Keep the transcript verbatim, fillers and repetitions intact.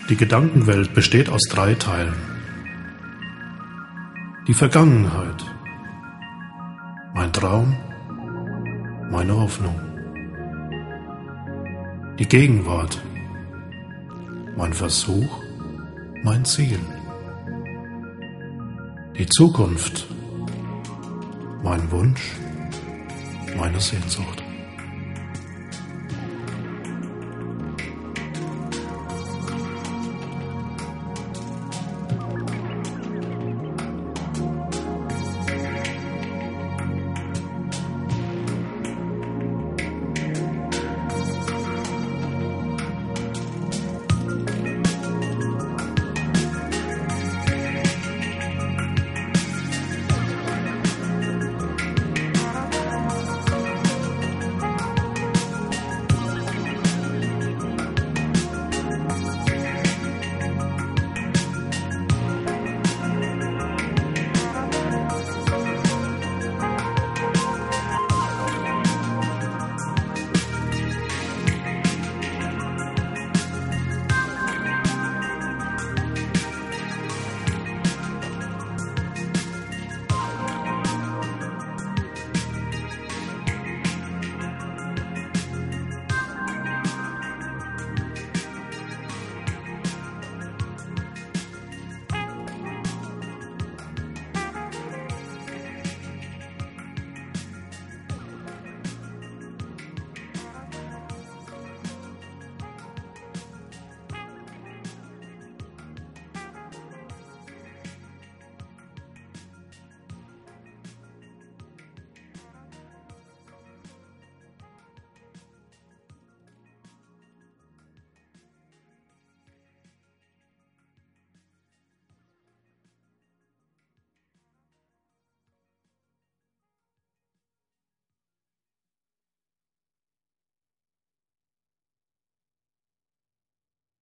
Die Gedankenwelt besteht aus drei Teilen. Die Vergangenheit, mein Traum, meine Hoffnung. Die Gegenwart, mein Versuch, mein Ziel. Die Zukunft, mein Wunsch, meine Sehnsucht.